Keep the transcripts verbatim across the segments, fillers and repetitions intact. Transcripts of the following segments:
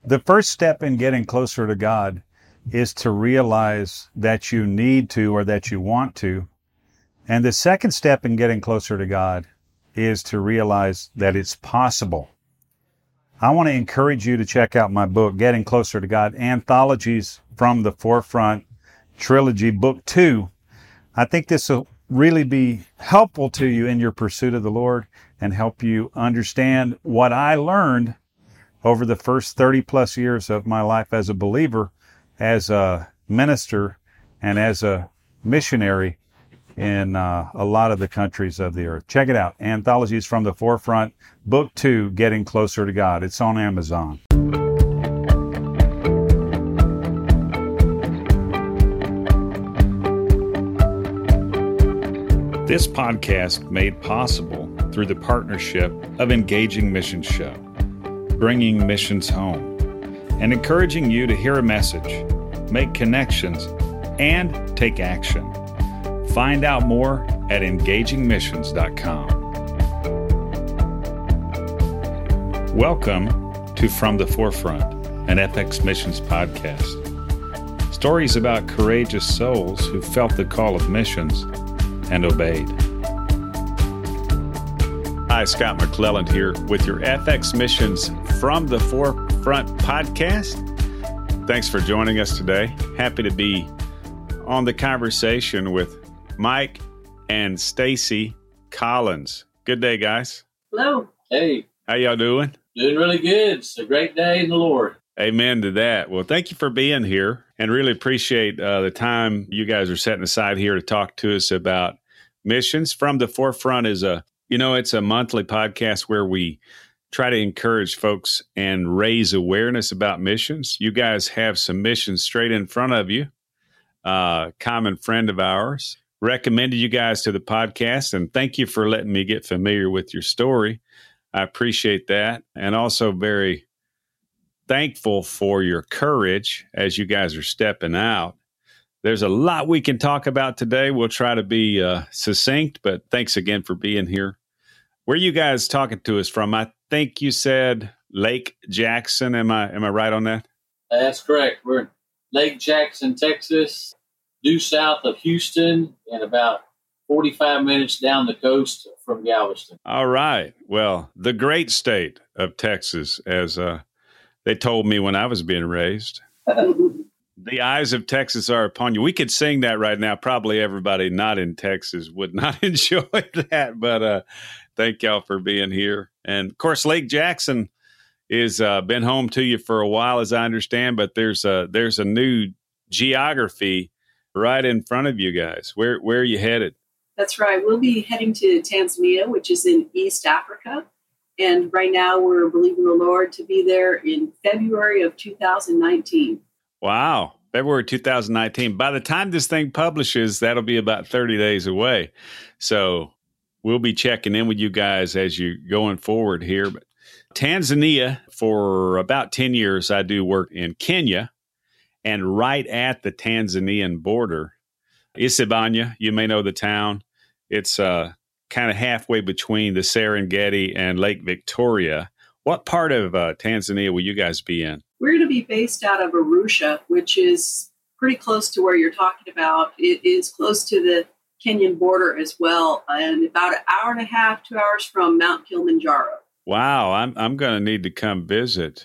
The first step in getting closer to God is to realize that you need to or that you want to. And the second step in getting closer to God is to realize that it's possible. I want to encourage you to check out my book, Getting Closer to God, Anthologies from the Forefront Trilogy, Book Two. I think this will really be helpful to you in your pursuit of the Lord and help you understand what I learned over the first thirty plus years of my life as a believer, as a minister, and as a missionary in uh, a lot of the countries of the earth. Check it out. Anthologies from the Forefront, Book Two, Getting Closer to God. It's on Amazon. This podcast made possible through the partnership of Engaging Missions Show, bringing missions home, and encouraging you to hear a message, make connections, and take action. Find out more at engaging missions dot com. Welcome to From the Forefront, an F X Missions podcast. Stories about courageous souls who felt the call of missions and obeyed. Hi, Scott McClelland here with your F X Missions From the Forefront podcast. Thanks for joining us today. Happy to be on the conversation with Mike and Stacy Collins. Good day, guys. Hello. Hey. How y'all doing? Doing really good. It's a great day in the Lord. Amen to that. Well, thank you for being here and really appreciate uh, the time you guys are setting aside here to talk to us about missions. From the Forefront is a, you know, it's a monthly podcast where we try to encourage folks and raise awareness about missions. You guys have some missions straight in front of you. Uh, common friend of ours recommended you guys to the podcast, and thank you for letting me get familiar with your story. I appreciate that, and also very thankful for your courage as you guys are stepping out. There's a lot we can talk about today. We'll try to be uh, succinct, but thanks again for being here. Where are you guys talking to us from? I think you said Lake Jackson. Am I am I right on that? That's correct. We're in Lake Jackson, Texas, due south of Houston, and about forty-five minutes down the coast from Galveston. All right. Well, the great state of Texas, as uh, they told me when I was being raised. The eyes of Texas are upon you. We could sing that right now. Probably everybody not in Texas would not enjoy that, but uh, thank y'all for being here. And, of course, Lake Jackson is uh, been home to you for a while, as I understand, but there's a, there's a new geography right in front of you guys. Where, where are you headed? That's right. We'll be heading to Tanzania, which is in East Africa. And right now we're believing the Lord to be there in February of two thousand nineteen. Wow. February two thousand nineteen. By the time this thing publishes, that'll be about thirty days away. So we'll be checking in with you guys as you're going forward here. But Tanzania, for about ten years, I do work in Kenya, and right at the Tanzanian border, Isibanya, you may know the town. It's uh, kind of halfway between the Serengeti and Lake Victoria. What part of uh, Tanzania will you guys be in? We're going to be based out of Arusha, which is pretty close to where you're talking about. It is close to the Kenyan border as well, and about an hour and a half, two hours from Mount Kilimanjaro. Wow, I'm I'm going to need to come visit.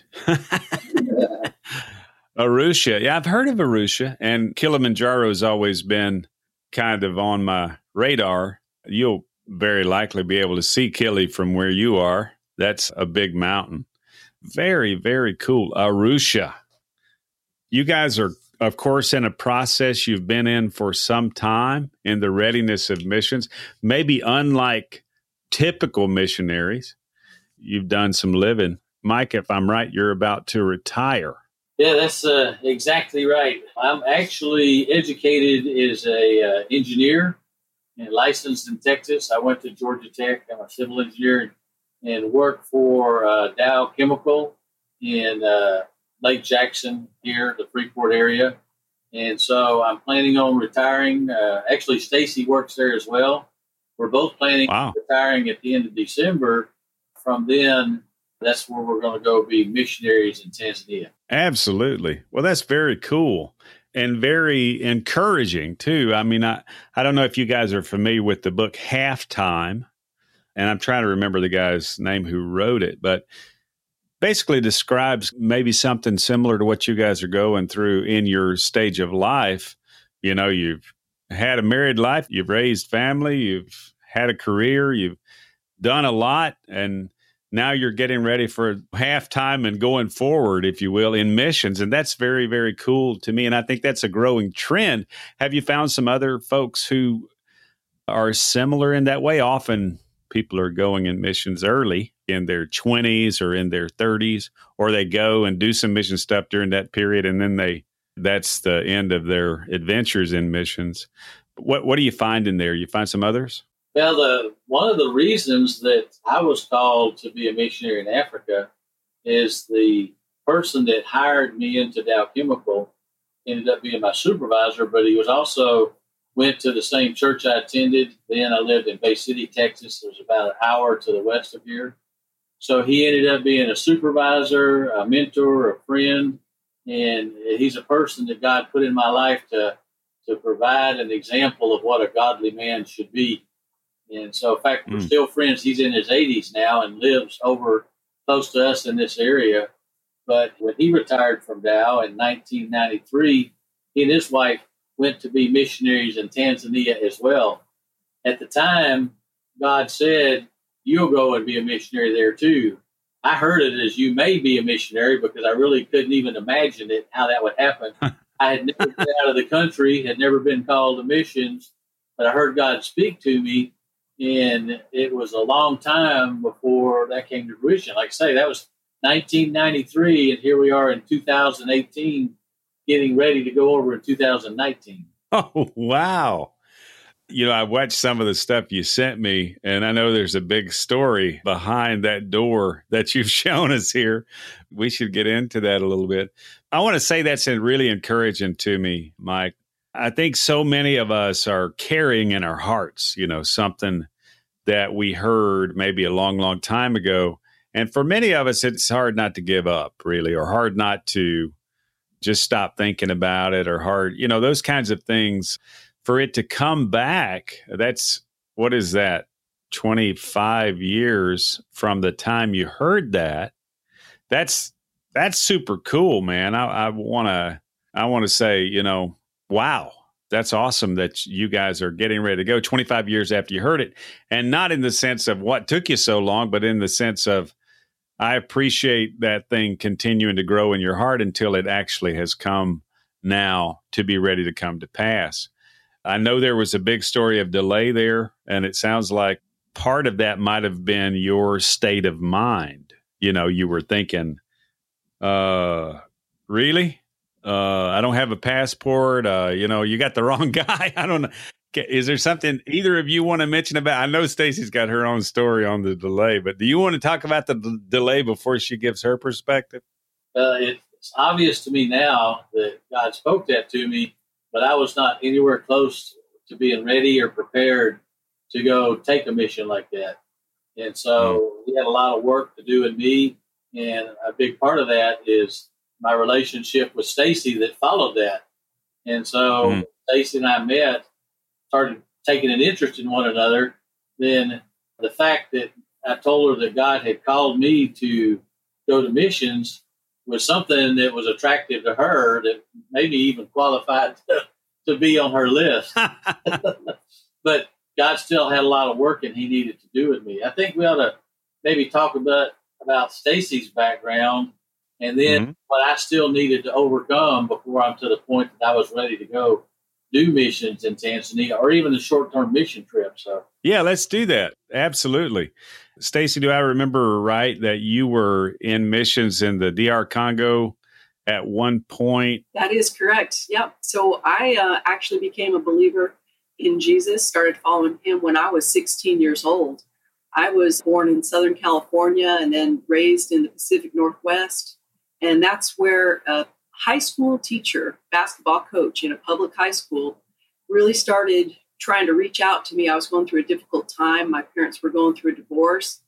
Arusha. Yeah, I've heard of Arusha, and Kilimanjaro has always been kind of on my radar. You'll very likely be able to see Kili from where you are. That's a big mountain. Very, very cool. Arusha. You guys are, of course, in a process you've been in for some time in the readiness of missions. Maybe unlike typical missionaries, you've done some living. Mike, if I'm right, you're about to retire. Yeah, that's uh, exactly right. I'm actually educated as a uh, engineer and licensed in Texas. I went to Georgia Tech. I'm a civil engineer and work for uh, Dow Chemical in uh, Lake Jackson here, the Freeport area. And so I'm planning on retiring. Uh, actually, Stacy works there as well. We're both planning wow. on retiring at the end of December. From then, that's where we're going to go be missionaries in Tanzania. Absolutely. Well, that's very cool and very encouraging, too. I mean, I, I don't know if you guys are familiar with the book Halftime, and I'm trying to remember the guy's name who wrote it, but basically describes maybe something similar to what you guys are going through in your stage of life. You know, you've had a married life, you've raised family, you've had a career, you've done a lot, and now you're getting ready for halftime and going forward, if you will, in missions. And that's very, very cool to me. And I think that's a growing trend. Have you found some other folks who are similar in that way? Often people are going in missions early in their twenties or in their thirties, or they go and do some mission stuff during that period. And then they, that's the end of their adventures in missions. What, what do you find in there? You find some others? Well, the, one of the reasons that I was called to be a missionary in Africa is the person that hired me into Dow Chemical ended up being my supervisor, but he was also went to the same church I attended. Then I lived in Bay City, Texas. It was about an hour to the west of here. So he ended up being a supervisor, a mentor, a friend, and he's a person that God put in my life to, to provide an example of what a godly man should be. And so, in fact, we're mm. still friends. He's in his eighties now and lives over close to us in this area. But when he retired from Dow in nineteen ninety-three, he and his wife went to be missionaries in Tanzania as well. At the time, God said, you'll go and be a missionary there too. I heard it as you may be a missionary because I really couldn't even imagine it, how that would happen. I had never been out of the country, had never been called to missions, but I heard God speak to me. And it was a long time before that came to fruition. Like I say, that was nineteen ninety-three, and here we are in two thousand eighteen, getting ready to go over in two thousand nineteen. Oh, wow. You know, I watched some of the stuff you sent me, and I know there's a big story behind that door that you've shown us here. We should get into that a little bit. I want to say that's really encouraging to me, Mike. I think so many of us are carrying in our hearts, you know, something that we heard maybe a long, long time ago. And for many of us, it's hard not to give up, really, or hard not to just stop thinking about it, or hard, you know, those kinds of things. For it to come back, that's, what is that, twenty-five years from the time you heard that. That's, that's super cool, man. I, I want to, I want to say, you know, wow, that's awesome that you guys are getting ready to go twenty-five years after you heard it. And not in the sense of what took you so long, but in the sense of, I appreciate that thing continuing to grow in your heart until it actually has come now to be ready to come to pass. I know there was a big story of delay there, and it sounds like part of that might have been your state of mind. You know, you were thinking, uh, really? Uh, I don't have a passport. Uh, you know, you got the wrong guy. I don't know. Is there something either of you want to mention about? I know Stacy's got her own story on the delay, but do you want to talk about the d- delay before she gives her perspective? Uh, it's obvious to me now that God spoke that to me, but I was not anywhere close to being ready or prepared to go take a mission like that. And so mm. we had a lot of work to do in me, and a big part of that is my relationship with Stacy that followed that. And so mm. Stacy and I met, started taking an interest in one another. Then the fact that I told her that God had called me to go to missions was something that was attractive to her, that maybe even qualified to, to be on her list. But God still had a lot of work and he needed to do with me. I think we ought to maybe talk about, about Stacy's background, and then mm-hmm. what I still needed to overcome before I'm to the point that I was ready to go do missions in Tanzania, or even a short-term mission trip. So yeah, let's do that. Absolutely. Stacy, do I remember right that you were in missions in the D R Congo at one point? That is correct. Yep. So I uh, actually became a believer in Jesus, started following him when I was sixteen years old. I was born in Southern California and then raised in the Pacific Northwest. And that's where a high school teacher, basketball coach in a public high school, really started trying to reach out to me. I was going through a difficult time. My parents were going through a divorce.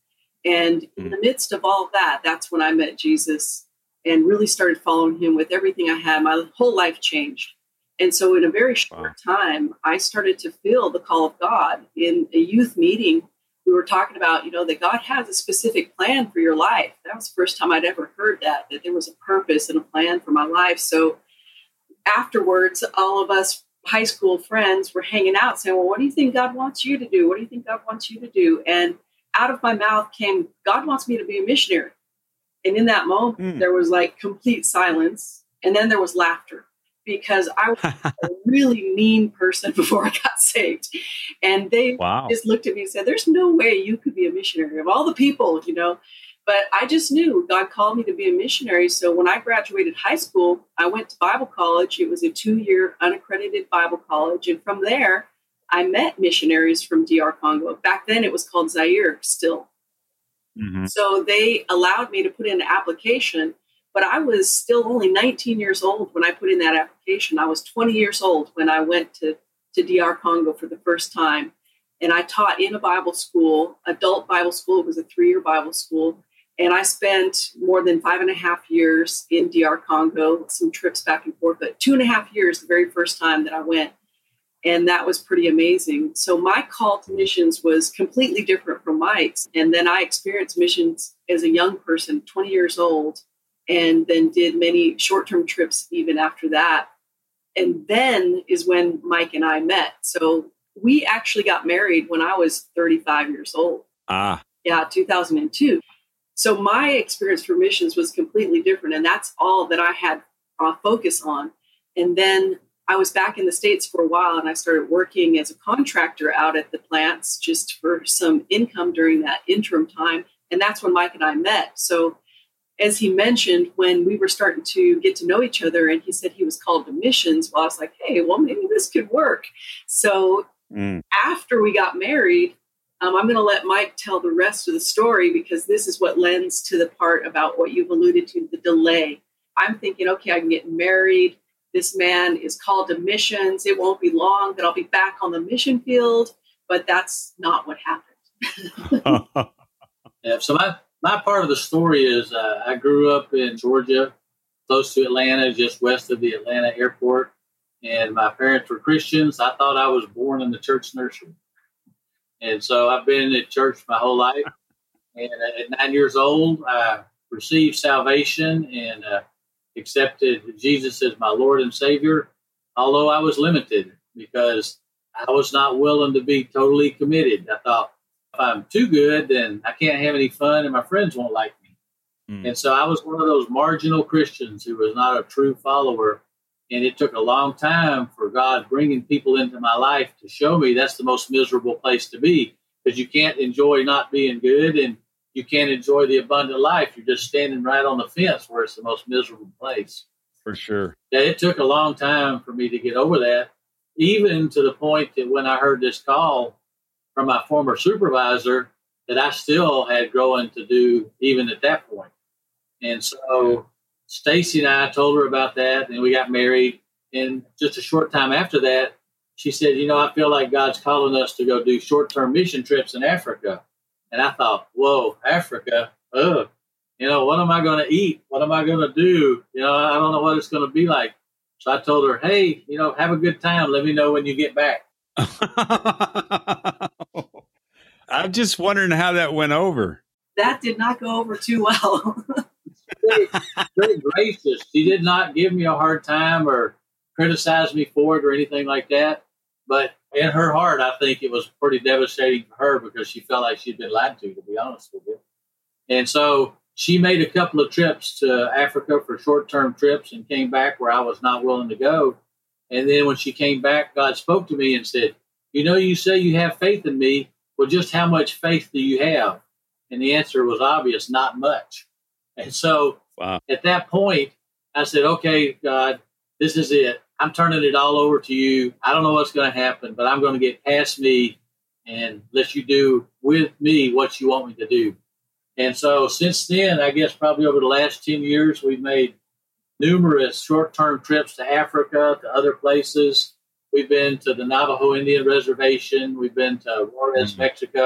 And Mm. in the midst of all that, that's when I met Jesus and really started following him with everything I had. My whole life changed. And so in a very short Wow. time, I started to feel the call of God. In a youth meeting, we were talking about, you know, that God has a specific plan for your life. That was the first time I'd ever heard that, that there was a purpose and a plan for my life. So afterwards, all of us high school friends were hanging out saying, well, what do you think God wants you to do? What do you think God wants you to do? And out of my mouth came, God wants me to be a missionary. And in that moment, Mm. there was like complete silence. And then there was laughter, because I was a really mean person before I got saved. And they Wow. just looked at me and said, there's no way you could be a missionary of all the people, you know. But I just knew God called me to be a missionary. So when I graduated high school, I went to Bible college. It was a two-year unaccredited Bible college. And from there, I met missionaries from D R Congo. Back then, it was called Zaire still. Mm-hmm. So they allowed me to put in an application, but I was still only nineteen years old when I put in that application. I was twenty years old when I went to, to D R Congo for the first time. And I taught in a Bible school, adult Bible school. It was a three-year Bible school. And I spent more than five and a half years in D R Congo, some trips back and forth, but two and a half years the very first time that I went. And that was pretty amazing. So my call to missions was completely different from Mike's. And then I experienced missions as a young person, twenty years old, and then did many short-term trips even after that. And then is when Mike and I met. So we actually got married when I was thirty-five years old. Ah. Yeah, two thousand two. So my experience for missions was completely different. And that's all that I had uh, focus on. And then I was back in the States for a while, and I started working as a contractor out at the plants just for some income during that interim time. And that's when Mike and I met. So as he mentioned, when we were starting to get to know each other, and he said he was called to missions, well, I was like, hey, well, maybe this could work. So Mm. after we got married, um, I'm going to let Mike tell the rest of the story, because this is what lends to the part about what you've alluded to, the delay. I'm thinking, okay, I can get married. This man is called to missions. It won't be long that I'll be back on the mission field, but that's not what happened. Yeah, so my, my part of the story is uh, I grew up in Georgia, close to Atlanta, just west of the Atlanta airport. And my parents were Christians. I thought I was born in the church nursery. And so I've been at church my whole life. And at nine years old, I received salvation and uh, accepted Jesus as my Lord and Savior, although I was limited because I was not willing to be totally committed. I thought, if I'm too good, then I can't have any fun and my friends won't like me. Mm. And so I was one of those marginal Christians who was not a true follower. And it took a long time for God bringing people into my life to show me that's the most miserable place to be, because you can't enjoy not being good and you can't enjoy the abundant life. You're just standing right on the fence where it's the most miserable place. For sure. Yeah, it took a long time for me to get over that, even to the point that when I heard this call from my former supervisor, that I still had growing to do even at that point. And so Stacy and I told her about that, and we got married. And just a short time after that, she said, you know, I feel like God's calling us to go do short-term mission trips in Africa. And I thought, whoa, Africa, ugh. You know, what am I going to eat? What am I going to do? You know, I don't know what it's going to be like. So I told her, hey, you know, have a good time. Let me know when you get back. I'm just wondering how that went over. That did not go over too well. very, very gracious. She did not give me a hard time or criticize me for it or anything like that. But in her heart, I think it was pretty devastating for her because she felt like she'd been lied to, to be honest with you. And so she made a couple of trips to Africa for short-term trips and came back where I was not willing to go. And then when she came back, God spoke to me and said, you know, you say you have faith in me. Well, just how much faith do you have? And the answer was obvious, not much. And so wow. At that point, I said, okay, God, this is it. I'm turning it all over to you. I don't know what's going to happen, but I'm going to get past me and let you do with me what you want me to do. And so since then, I guess probably over the last ten years, we've made numerous short-term trips to Africa, to other places. We've been to the Navajo Indian Reservation. We've been to Juarez, mm-hmm. Mexico.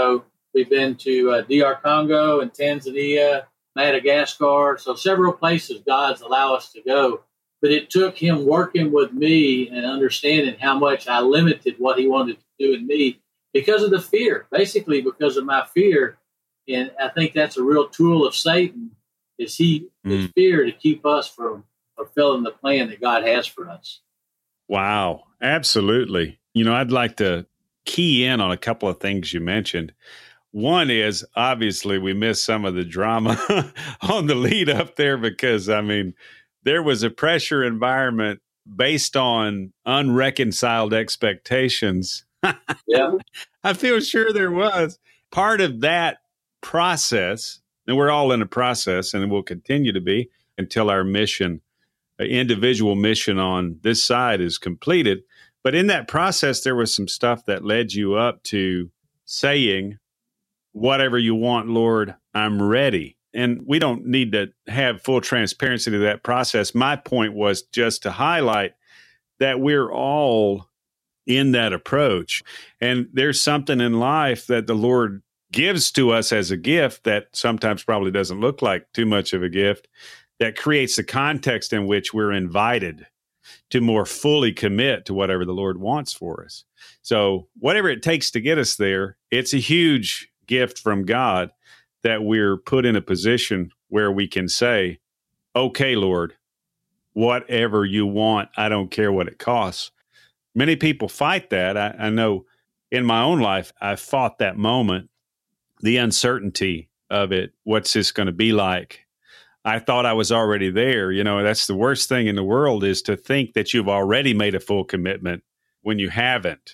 We've been to uh, D R Congo and Tanzania, Madagascar. So several places God's allowed us to go. But it took him working with me and understanding how much I limited what he wanted to do in me because of the fear, basically because of my fear. And I think that's a real tool of Satan, is he mm. is fear to keep us from fulfilling the plan that God has for us. Wow, absolutely. You know, I'd like to key in on a couple of things you mentioned. One is, obviously, we missed some of the drama on the lead up there because, I mean, there was a pressure environment based on unreconciled expectations. Yeah, I feel sure there was. Part of that process, and we're all in a process, and we'll continue to be until our mission, uh, individual mission on this side is completed. But in that process, there was some stuff that led you up to saying, whatever you want, Lord, I'm ready. And we don't need to have full transparency to that process. My point was just to highlight that we're all in that approach. And there's something in life that the Lord gives to us as a gift that sometimes probably doesn't look like too much of a gift, that creates the context in which we're invited to more fully commit to whatever the Lord wants for us. So whatever it takes to get us there, it's a huge gift from God that we're put in a position where we can say, okay, Lord, whatever you want, I don't care what it costs. Many people fight that. I, I know in my own life, I fought that moment, the uncertainty of it. What's this going to be like? I thought I was already there. You know, that's the worst thing in the world, is to think that you've already made a full commitment when you haven't.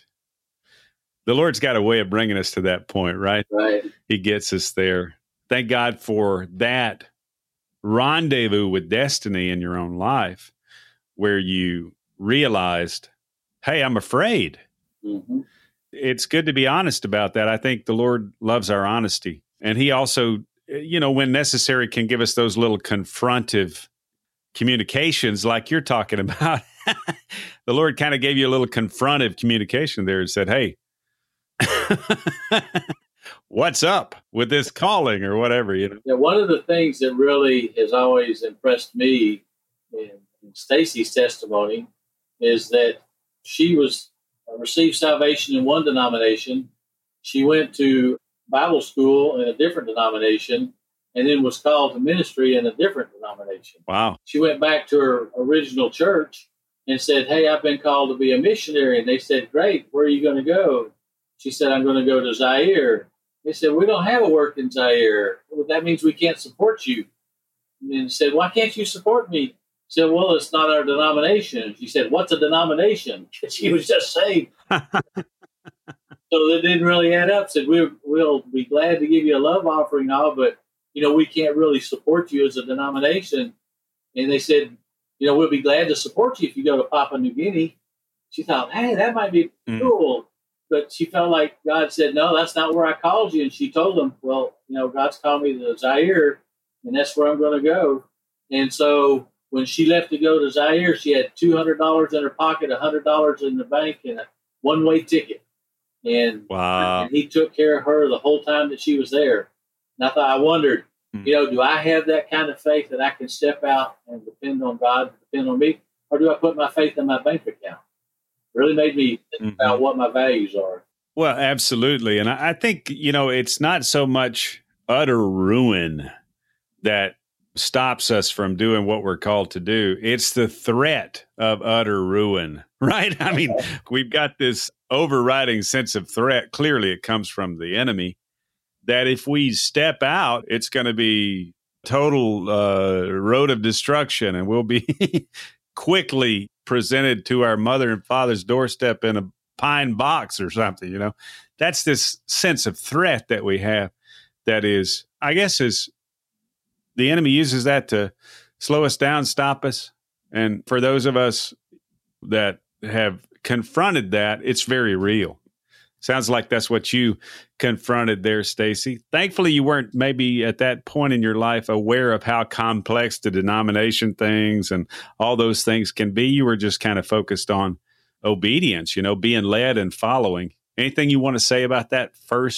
The Lord's got a way of bringing us to that point, right? Right. He gets us there. Thank God for that rendezvous with destiny in your own life, where you realized, hey, I'm afraid. Mm-hmm. It's good to be honest about that. I think the Lord loves our honesty. And he also, you know, when necessary, can give us those little confrontive communications like you're talking about. The Lord kind of gave you a little confrontive communication there and said, hey, what's up with this calling or whatever, you know? Yeah, one of the things that really has always impressed me in, in Stacy's testimony is that she was uh, received salvation in one denomination. She went to Bible school in a different denomination, and then was called to ministry in a different denomination. Wow. She went back to her original church and said, hey, I've been called to be a missionary. And they said, great, where are you going to go? She said, I'm going to go to Zaire. They said, we don't have a work in Zaire. Well, that means we can't support you. And said, why can't you support me? She said, well, it's not our denomination. She said, what's a denomination? She was just saved. So it didn't really add up. Said, we'll, we'll be glad to give you a love offering, all, but, you know, we can't really support you as a denomination. And they said, you know, we'll be glad to support you if you go to Papua New Guinea. She thought, hey, that might be mm. cool. But she felt like God said, no, that's not where I called you. And she told them, well, you know, God's called me to Zaire, and that's where I'm going to go. And so when she left to go to Zaire, she had two hundred dollars in her pocket, one hundred dollars in the bank, and a one-way ticket. And, wow. and he took care of her the whole time that she was there. And I thought, I wondered, mm. you know, do I have that kind of faith that I can step out and depend on God, depend on me, or do I put my faith in my bank account? Really made me think mm-hmm. about what my values are. Well, absolutely. And I, I think, you know, it's not so much utter ruin that stops us from doing what we're called to do. It's the threat of utter ruin, right? I mean, we've got this overriding sense of threat. Clearly, it comes from the enemy, that if we step out, it's going to be total uh, road of destruction, and we'll be quickly presented to our mother and father's doorstep in a pine box or something. You know, that's this sense of threat that we have that is, I guess, is the enemy uses that to slow us down, stop us. And for those of us that have confronted that, it's very real. Sounds like that's what you confronted there, Stacy. Thankfully, you weren't maybe at that point in your life aware of how complex the denomination things and all those things can be. You were just kind of focused on obedience, you know, being led and following. Anything you want to say about that first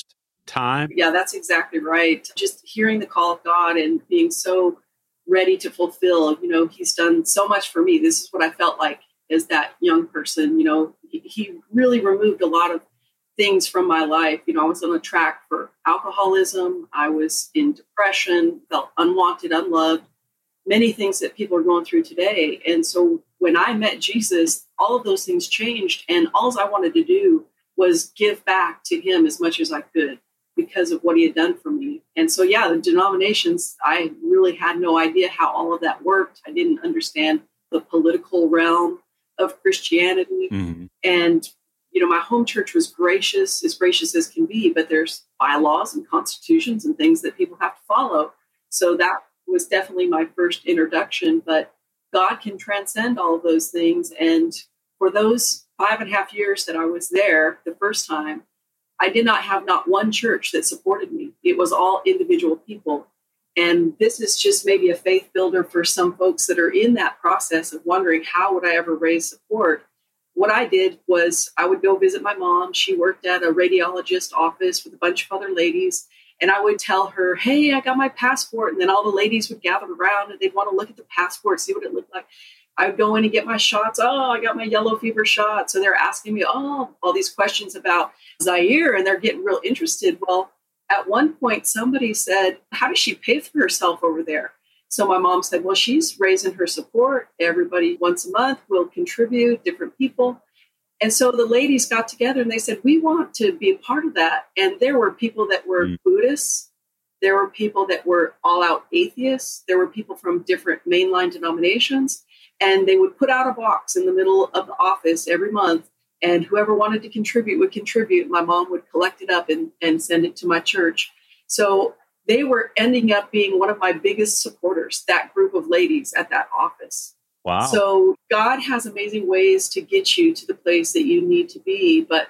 time? Yeah, that's exactly right. Just hearing the call of God and being so ready to fulfill, you know, he's done so much for me. This is what I felt like as that young person. You know, he, he really removed a lot of things from my life. You know, I was on a track for alcoholism. I was in depression, felt unwanted, unloved, many things that people are going through today. And so when I met Jesus, all of those things changed. And all I wanted to do was give back to him as much as I could because of what he had done for me. And so, yeah, the denominations, I really had no idea how all of that worked. I didn't understand the political realm of Christianity. Mm-hmm. And, you know, my home church was gracious, as gracious as can be, but there's bylaws and constitutions and things that people have to follow. So that was definitely my first introduction, but God can transcend all of those things. And for those five and a half years that I was there the first time, I did not have not one church that supported me. It was all individual people. And this is just maybe a faith builder for some folks that are in that process of wondering, how would I ever raise support? What I did was I would go visit my mom. She worked at a radiologist office with a bunch of other ladies. And I would tell her, hey, I got my passport. And then all the ladies would gather around and they'd want to look at the passport, see what it looked like. I would go in and get my shots. Oh, I got my yellow fever shot. So they're asking me, oh, all these questions about Zaire, and they're getting real interested. Well, at one point, somebody said, how does she pay for herself over there? So my mom said, well, she's raising her support. Everybody once a month will contribute, different people. And so the ladies got together and they said, we want to be a part of that. And there were people that were mm. Buddhists. There were people that were all out atheists. There were people from different mainline denominations. And they would put out a box in the middle of the office every month. And whoever wanted to contribute would contribute. My mom would collect it up and, and send it to my church. So they were ending up being one of my biggest supporters, that group of ladies at that office. Wow. So God has amazing ways to get you to the place that you need to be. But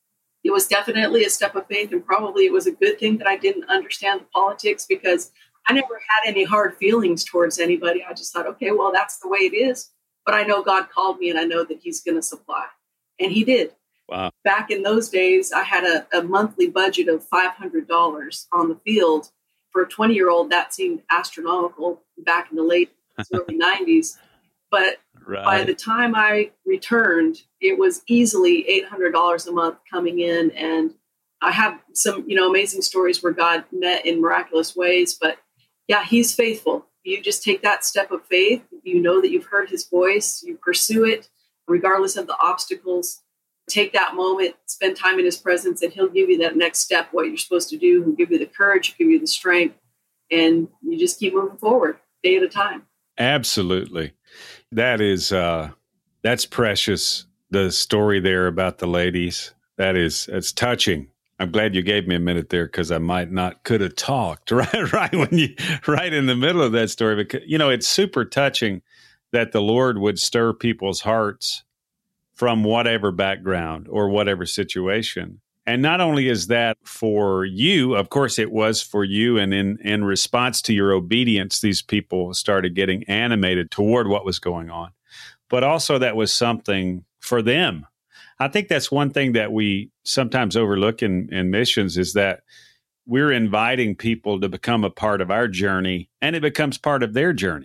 it was definitely a step of faith. And probably it was a good thing that I didn't understand the politics, because I never had any hard feelings towards anybody. I just thought, okay, well, that's the way it is. But I know God called me and I know that he's going to supply. And he did. Wow. Back in those days, I had a, a monthly budget of five hundred dollars on the field. For a twenty-year-old, that seemed astronomical back in the late early nineties. But right. By the time I returned, it was easily eight hundred dollars a month coming in. And I have some, you know, amazing stories where God met in miraculous ways. But yeah, he's faithful. You just take that step of faith. You know that you've heard his voice. You pursue it regardless of the obstacles. Take that moment, spend time in his presence, and he'll give you that next step, what you're supposed to do. He'll give you the courage, he'll give you the strength, and you just keep moving forward day at a time. Absolutely. That is, uh, that's precious. The story there about the ladies, that is, it's touching. I'm glad you gave me a minute there, because I might not could have talked right, right when you, right in the middle of that story. Because, you know, it's super touching that the Lord would stir people's hearts from whatever background or whatever situation. And not only is that for you, of course it was for you, and in, in response to your obedience, these people started getting animated toward what was going on. But also that was something for them. I think that's one thing that we sometimes overlook in, in missions, is that we're inviting people to become a part of our journey, and it becomes part of their journey.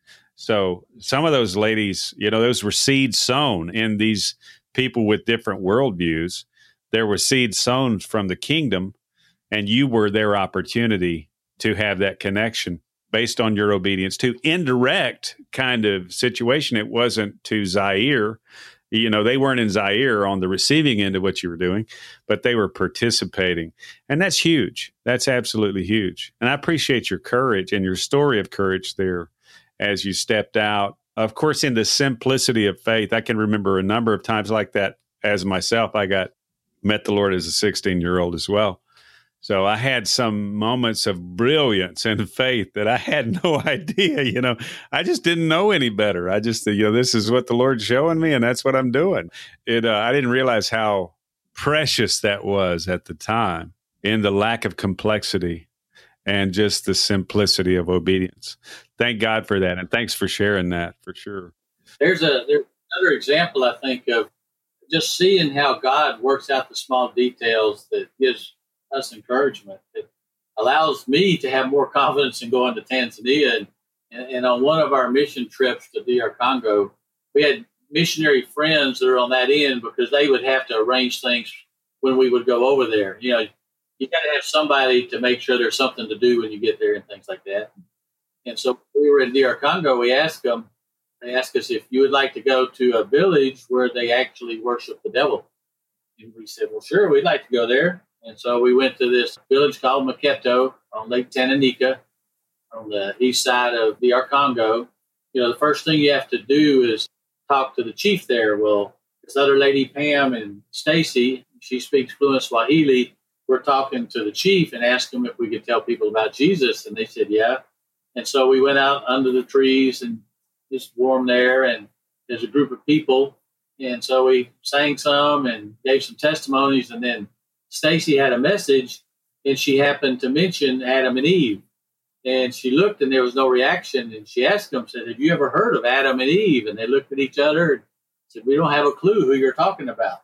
So some of those ladies, you know, those were seeds sown in these people with different worldviews. There were seeds sown from the kingdom, and you were their opportunity to have that connection based on your obedience to indirect kind of situation. It wasn't to Zaire. You know, they weren't in Zaire on the receiving end of what you were doing, but they were participating. And that's huge. That's absolutely huge. And I appreciate your courage and your story of courage there as you stepped out. Of course, in the simplicity of faith, I can remember a number of times like that as myself. I got met the Lord as a sixteen-year-old as well. So I had some moments of brilliance and faith that I had no idea, you know. I just didn't know any better. I just, you know, this is what the Lord's showing me, and that's what I'm doing. It. Uh, I didn't realize how precious that was at the time, in the lack of complexity and just the simplicity of obedience. Thank God for that. And thanks for sharing that, for sure. There's a there's another example, I think, of just seeing how God works out the small details that gives us encouragement. It allows me to have more confidence in going to Tanzania. And, and, and on one of our mission trips to D R Congo, we had missionary friends that are on that end because they would have to arrange things when we would go over there. You know, you got to have somebody to make sure there's something to do when you get there and things like that. And so we were in D R Congo. We asked them, they asked us if you would like to go to a village where they actually worship the devil. And we said, well, sure, we'd like to go there. And so we went to this village called Maketo on Lake Tanganyika on the east side of D R Congo. You know, the first thing you have to do is talk to the chief there. Well, this other lady, Pam and Stacy, she speaks fluent Swahili. We're talking to the chief and asked him if we could tell people about Jesus. And they said, yeah. And so we went out under the trees and just warm there. And there's a group of people. And so we sang some and gave some testimonies. And then Stacy had a message and she happened to mention Adam and Eve. And she looked and there was no reaction. And she asked them, said, have you ever heard of Adam and Eve? And they looked at each other and said, we don't have a clue who you're talking about.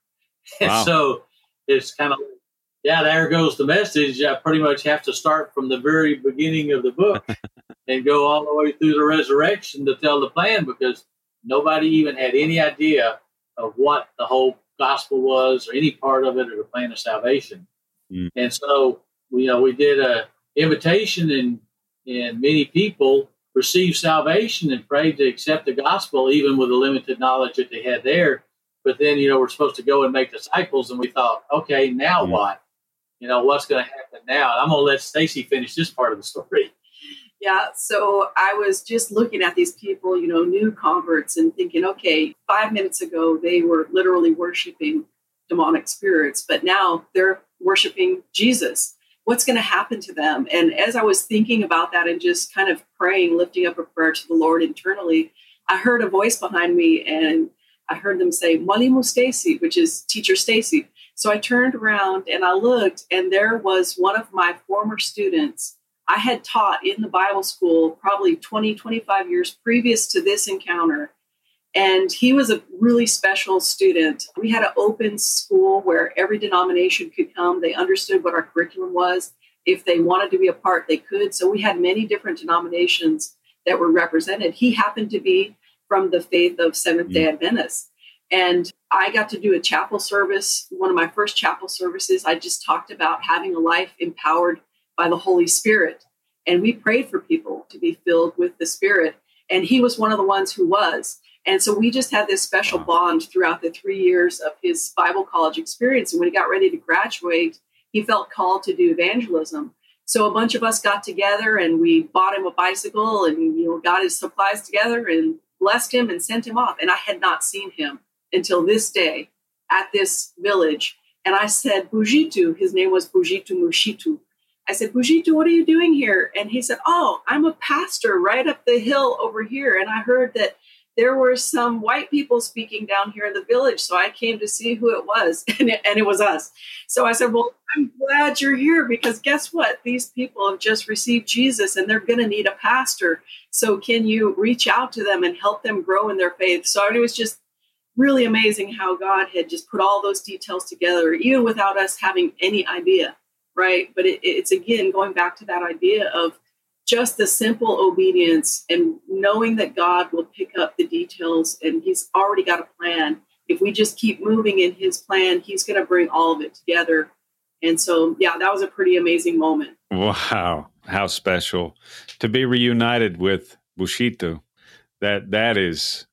And wow. So it's kind of, yeah, there goes the message. I pretty much have to start from the very beginning of the book and go all the way through the resurrection to tell the plan, because nobody even had any idea of what the whole gospel was or any part of it or the plan of salvation. Mm. And so, you know, we did a invitation and, and many people received salvation and prayed to accept the gospel, even with the limited knowledge that they had there. But then, you know, we're supposed to go and make disciples. And we thought, okay, now mm. what? You know, what's going to happen now? I'm going to let Stacy finish this part of the story. Yeah, so I was just looking at these people, you know, new converts and thinking, okay, five minutes ago, they were literally worshiping demonic spirits, but now they're worshiping Jesus. What's going to happen to them? And as I was thinking about that and just kind of praying, lifting up a prayer to the Lord internally, I heard a voice behind me and I heard them say, Mwalimu Stacy, which is Teacher Stacy. So I turned around and I looked, and there was one of my former students. I had taught in the Bible school probably twenty, twenty-five years previous to this encounter. And he was a really special student. We had an open school where every denomination could come. They understood what our curriculum was. If they wanted to be a part, they could. So we had many different denominations that were represented. He happened to be from the faith of Seventh-day Adventists. And I got to do a chapel service. One of my first chapel services, I just talked about having a life empowered by the Holy Spirit. And we prayed for people to be filled with the Spirit. And he was one of the ones who was. And so we just had this special bond throughout the three years of his Bible college experience. And when he got ready to graduate, he felt called to do evangelism. So a bunch of us got together and we bought him a bicycle and, you know, got his supplies together and blessed him and sent him off. And I had not seen him until this day at this village. And I said, Bujitu, his name was Bujitu Mushitu. I said, Bujitu, what are you doing here? And he said, oh, I'm a pastor right up the hill over here. And I heard that there were some white people speaking down here in the village. So I came to see who it was. And it, and it was us. So I said, well, I'm glad you're here because guess what? These people have just received Jesus and they're going to need a pastor. So can you reach out to them and help them grow in their faith? So it was just really amazing how God had just put all those details together, even without us having any idea, right? But it, it's, again, going back to that idea of just the simple obedience and knowing that God will pick up the details and he's already got a plan. If we just keep moving in his plan, he's going to bring all of it together. And so, yeah, that was a pretty amazing moment. Wow. How special to be reunited with Bushito. That, that is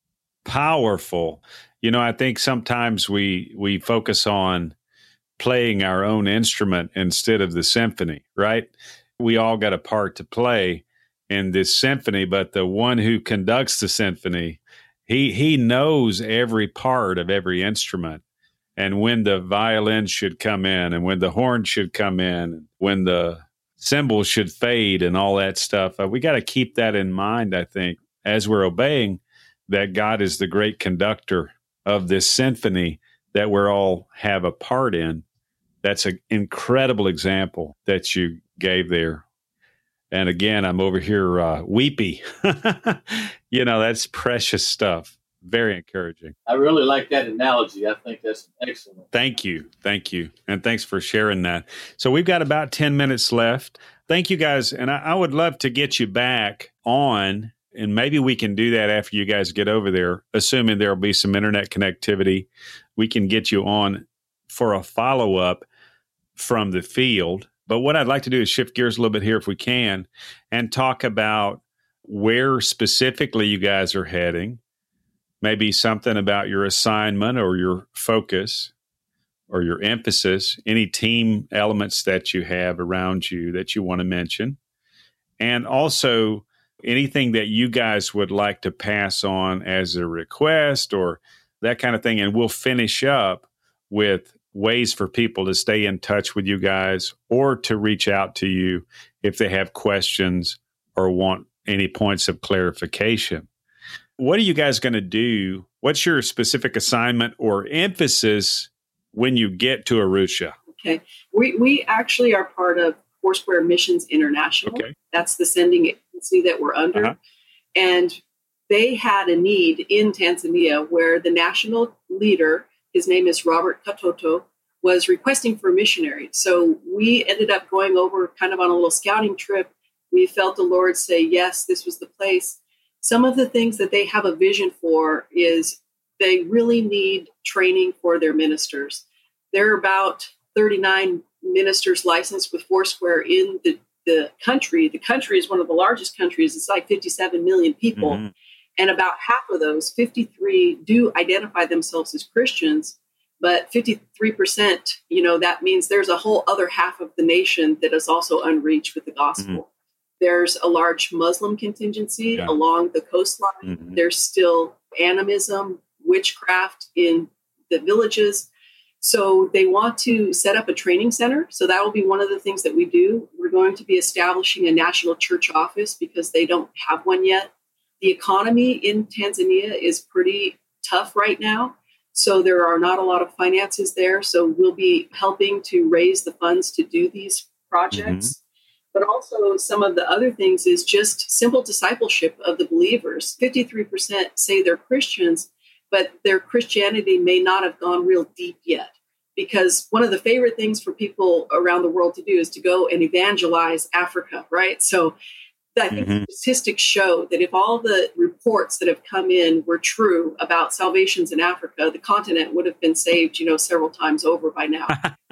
powerful. You know, I think sometimes we, we focus on playing our own instrument instead of the symphony, right? We all got a part to play in this symphony, but the one who conducts the symphony, he he knows every part of every instrument and when the violin should come in and when the horn should come in, when the cymbals should fade and all that stuff. Uh, we got to keep that in mind, I think, as we're obeying that God is the great conductor of this symphony that we're all have a part in. That's an incredible example that you gave there. And again, I'm over here uh, weepy. You know, that's precious stuff. Very encouraging. I really like that analogy. I think that's excellent. Thank you. Thank you. And thanks for sharing that. So we've got about ten minutes left. Thank you guys. And I, I would love to get you back on, and maybe we can do that after you guys get over there, assuming there'll be some internet connectivity. We can get you on for a follow-up from the field. But what I'd like to do is shift gears a little bit here if we can and talk about where specifically you guys are heading. Maybe something about your assignment or your focus or your emphasis, any team elements that you have around you that you want to mention. And also anything that you guys would like to pass on as a request or that kind of thing. And we'll finish up with ways for people to stay in touch with you guys or to reach out to you if they have questions or want any points of clarification. What are you guys going to do? What's your specific assignment or emphasis when you get to Arusha? Okay. We we actually are part of Foursquare Missions International. Okay. That's the sending agency that we're under. Uh-huh. And they had a need in Tanzania where the national leader, his name is Robert Katoto, was requesting for a missionary. So we ended up going over kind of on a little scouting trip. We felt the Lord say, yes, this was the place. Some of the things that they have a vision for is they really need training for their ministers. There are about thirty-nine ministers licensed with Foursquare in the, the country. The country is one of the largest countries. It's like fifty-seven million people. Mm-hmm. And about half of those, fifty-three, do identify themselves as Christians. But fifty-three percent, you know, that means there's a whole other half of the nation that is also unreached with the gospel. Mm-hmm. There's a large Muslim contingency yeah. along the coastline. Mm-hmm. There's still animism, witchcraft in the villages. So they want to set up a training center. So that will be one of the things that we do. We're going to be establishing a national church office because they don't have one yet. The economy in Tanzania is pretty tough right now. So there are not a lot of finances there. So we'll be helping to raise the funds to do these projects. Mm-hmm. But also some of the other things is just simple discipleship of the believers. fifty-three percent say they're Christians, but their Christianity may not have gone real deep yet. Because one of the favorite things for people around the world to do is to go and evangelize Africa, right? So I think mm-hmm. statistics show that if all the reports that have come in were true about salvations in Africa, the continent would have been saved, you know, several times over by now.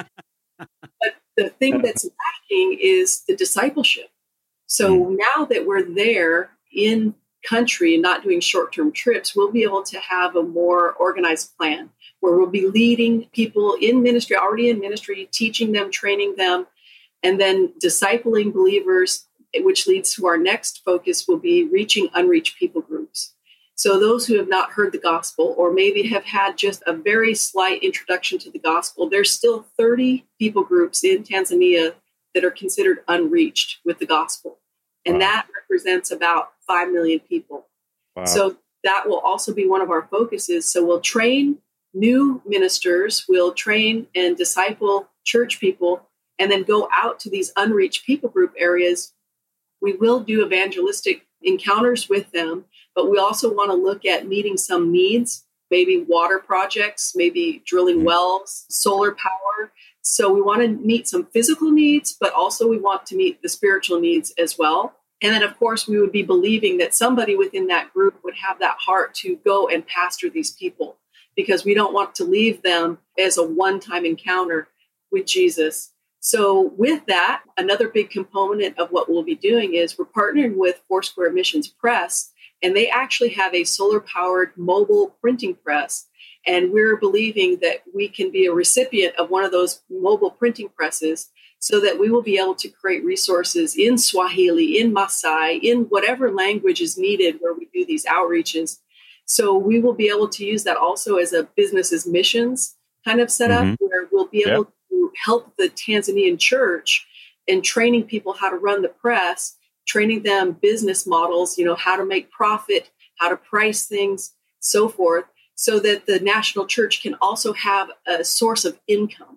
But the thing that's lacking is the discipleship. So mm. now that we're there in country and not doing short-term trips, we'll be able to have a more organized plan where we'll be leading people in ministry, already in ministry, teaching them, training them, and then discipling believers, which leads to our next focus will be reaching unreached people groups. So those who have not heard the gospel or maybe have had just a very slight introduction to the gospel, there's still thirty people groups in Tanzania that are considered unreached with the gospel. And wow. that represents about five million people. Wow. So that will also be one of our focuses. So we'll train new ministers, we'll train and disciple church people, and then go out to these unreached people group areas. We will do evangelistic encounters with them, but we also want to look at meeting some needs, maybe water projects, maybe drilling mm-hmm. wells, solar power. So we want to meet some physical needs, but also we want to meet the spiritual needs as well. And then, of course, we would be believing that somebody within that group would have that heart to go and pastor these people, because we don't want to leave them as a one-time encounter with Jesus. So with that, another big component of what we'll be doing is we're partnering with Foursquare Missions Press, and they actually have a solar-powered mobile printing press. And we're believing that we can be a recipient of one of those mobile printing presses so that we will be able to create resources in Swahili, in Maasai, in whatever language is needed where we do these outreaches. So we will be able to use that also as a business as missions kind of setup, mm-hmm. where we'll be able yep. to help the Tanzanian church in training people how to run the press, training them business models, you know, how to make profit, how to price things, so forth, so that the national church can also have a source of income.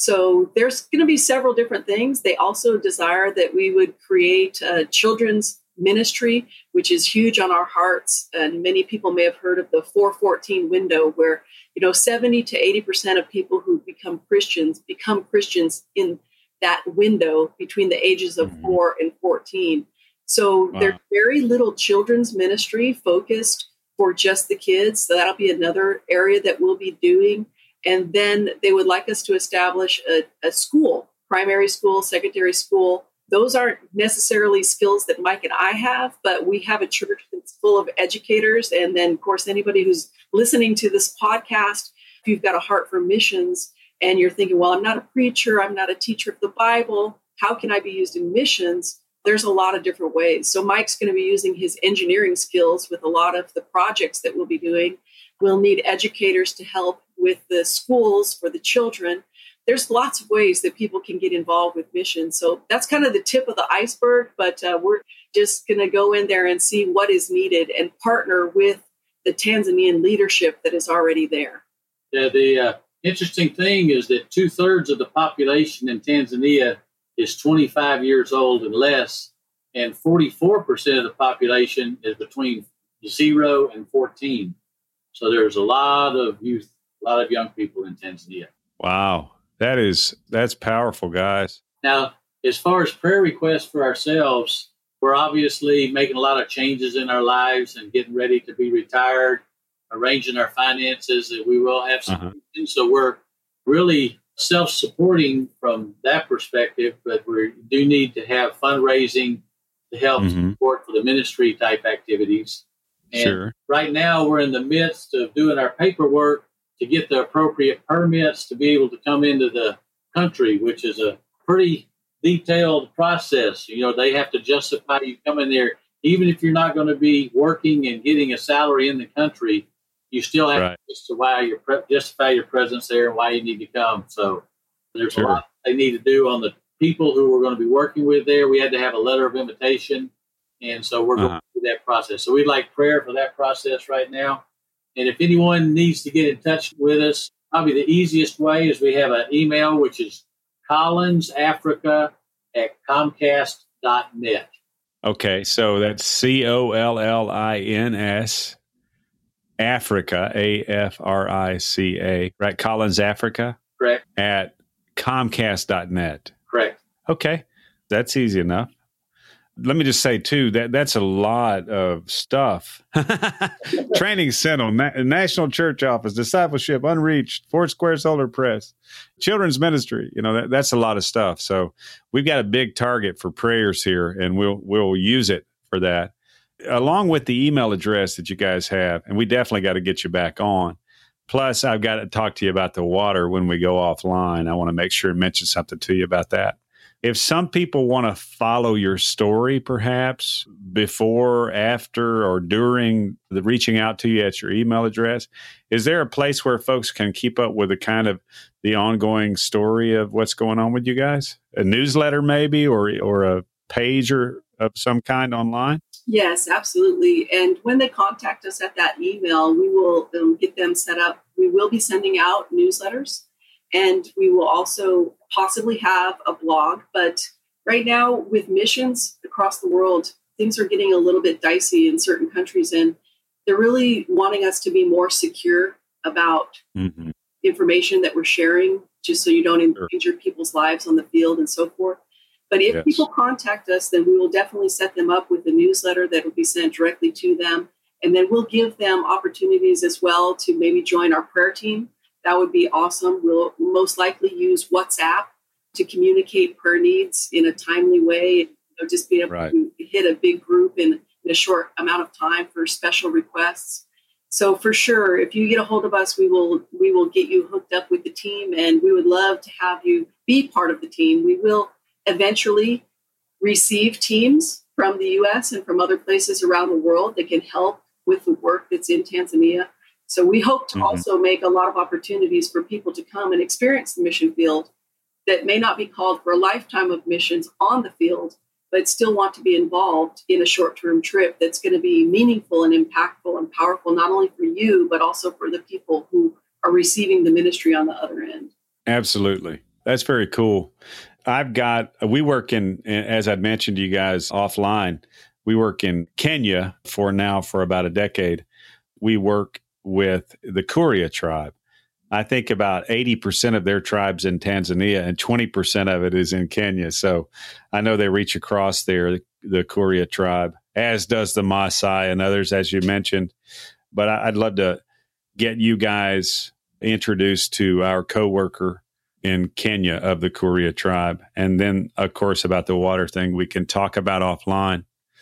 So there's going to be several different things. They also desire that we would create a children's ministry, which is huge on our hearts. And many people may have heard of the four fourteen window, where, you know, seventy to eighty percent of people who become Christians become Christians in that window between the ages of mm-hmm. four and fourteen. So wow. there's very little children's ministry focused for just the kids. So that'll be another area that we'll be doing. And then they would like us to establish a, a school, primary school, secondary school. Those aren't necessarily skills that Mike and I have, but we have a church that's full of educators. And then, of course, anybody who's listening to this podcast, if you've got a heart for missions and you're thinking, well, I'm not a preacher, I'm not a teacher of the Bible, how can I be used in missions? There's a lot of different ways. So Mike's going to be using his engineering skills with a lot of the projects that we'll be doing. We'll need educators to help with the schools for the children. There's lots of ways that people can get involved with missions. So that's kind of the tip of the iceberg, but uh, we're just going to go in there and see what is needed and partner with the Tanzanian leadership that is already there. Yeah, the uh, interesting thing is that two thirds of the population in Tanzania is twenty-five years old and less, and forty-four percent of the population is between zero and fourteen. So there's a lot of youth, a lot of young people in Tanzania. Wow. That is, that's powerful, guys. Now, as far as prayer requests for ourselves, we're obviously making a lot of changes in our lives and getting ready to be retired, arranging our finances, that we will have some. Uh-huh. So we're really self-supporting from that perspective, but we do need to have fundraising to help mm-hmm. support for the ministry type activities. And sure. right now we're in the midst of doing our paperwork to get the appropriate permits to be able to come into the country, which is a pretty detailed process. You know, they have to justify you coming there. Even if you're not going to be working and getting a salary in the country, you still have right. to justify your, justify your presence there and why you need to come. So there's sure. a lot they need to do on the people who we're going to be working with there. We had to have a letter of invitation. And so we're uh-huh. going through that process. So we'd like prayer for that process right now. And if anyone needs to get in touch with us, probably the easiest way is we have an email, which is collinsafrica at comcast dot net. Okay, so that's C O L L I N S, Africa, A F R I C A, right? Collins Africa? Correct. At comcast dot net. Correct. Okay, that's easy enough. Let me just say, too, that that's a lot of stuff. Training Center, Na- National Church Office, Discipleship, Unreached, Foursquare Solar Press, Children's Ministry. You know, that, that's a lot of stuff. So we've got a big target for prayers here, and we'll we'll use it for that, along with the email address that you guys have. And we definitely got to get you back on. Plus, I've got to talk to you about the water when we go offline. I want to make sure and mention something to you about that. If some people want to follow your story, perhaps before, after, or during the reaching out to you at your email address, is there a place where folks can keep up with the kind of the ongoing story of what's going on with you guys? A newsletter maybe, or or a page or of some kind online? Yes, absolutely. And when they contact us at that email, we will um, get them set up. We will be sending out newsletters. And we will also possibly have a blog. But right now, with missions across the world, things are getting a little bit dicey in certain countries. And they're really wanting us to be more secure about mm-hmm. information that we're sharing, just so you don't endanger people's lives on the field and so forth. But if yes. people contact us, then we will definitely set them up with a newsletter that will be sent directly to them. And then we'll give them opportunities as well to maybe join our prayer team. That would be awesome. We'll most likely use WhatsApp to communicate prayer needs in a timely way. You know, just be able right. to hit a big group in, in a short amount of time for special requests. So for sure, if you get a hold of us, we will we will get you hooked up with the team, and we would love to have you be part of the team. We will eventually receive teams from the U S and from other places around the world that can help with the work that's in Tanzania. So we hope to mm-hmm. also make a lot of opportunities for people to come and experience the mission field that may not be called for a lifetime of missions on the field, but still want to be involved in a short-term trip that's going to be meaningful and impactful and powerful, not only for you, but also for the people who are receiving the ministry on the other end. Absolutely. That's very cool. I've got, we work in, as I'd mentioned to you guys offline, we work in Kenya for now for about a decade. We work with the Kuria tribe. I think about eighty percent of their tribes in Tanzania and twenty percent of it is in Kenya. So I know they reach across there, the, the Kuria tribe, as does the Maasai and others, as you mentioned. But I, I'd love to get you guys introduced to our coworker in Kenya of the Kuria tribe. And then, of course, about the water thing, we can talk about offline.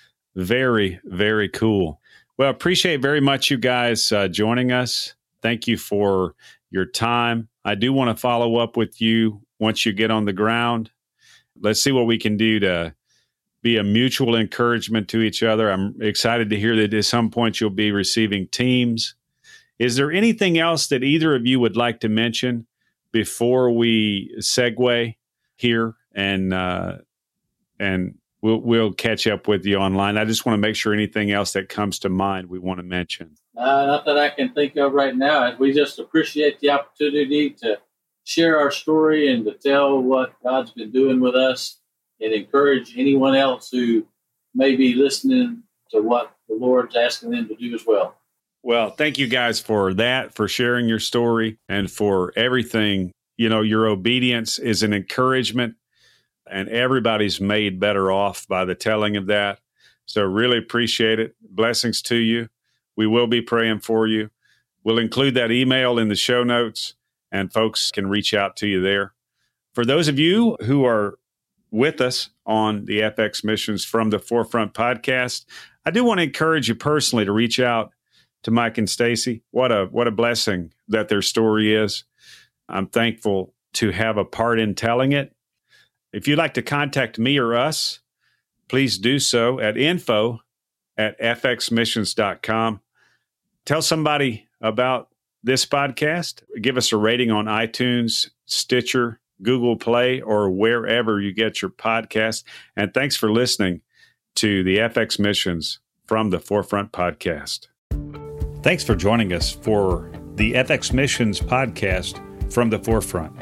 Very, very cool. Well, appreciate very much you guys uh, joining us. Thank you for your time. I do want to follow up with you once you get on the ground. Let's see what we can do to be a mutual encouragement to each other. I'm excited to hear that at some point you'll be receiving teams. Is there anything else that either of you would like to mention before we segue here and uh, and we'll we'll catch up with you online? I just want to make sure anything else that comes to mind we want to mention. Uh, not that I can think of right now. We just appreciate the opportunity to share our story and to tell what God's been doing with us and encourage anyone else who may be listening to what the Lord's asking them to do as well. Well, thank you guys for that, for sharing your story and for everything. You know, your obedience is an encouragement and everybody's made better off by the telling of that. So really appreciate it. Blessings to you. We will be praying for you. We'll include that email in the show notes and folks can reach out to you there. For those of you who are with us on the F X Missions From the Forefront podcast, I do want to encourage you personally to reach out to Mike and Stacy. What a what a blessing that their story is. I'm thankful to have a part in telling it. If you'd like to contact me or us, please do so at info at f x missions dot com. Tell somebody about this podcast. Give us a rating on iTunes, Stitcher, Google Play, or wherever you get your podcast. And thanks for listening to the F X Missions From the Forefront podcast. Thanks for joining us for the F X Missions podcast From the Forefront.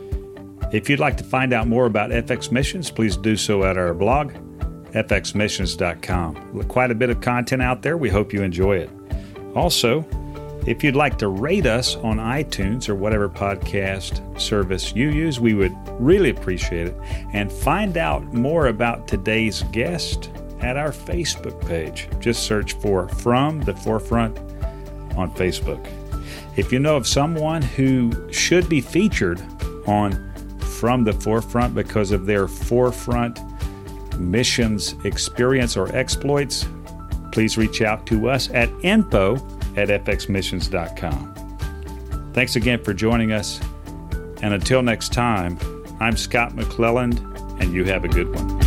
If you'd like to find out more about F X Missions, please do so at our blog, f x missions dot com. Quite a bit of content out there. We hope you enjoy it. Also, if you'd like to rate us on iTunes or whatever podcast service you use, we would really appreciate it. And find out more about today's guest at our Facebook page. Just search for From the Forefront on Facebook. If you know of someone who should be featured on From the Forefront because of their forefront missions experience or exploits, please reach out to us at info at f x missions dot com. Thanks again for joining us. And until next time, I'm Scott McClelland, and you have a good one.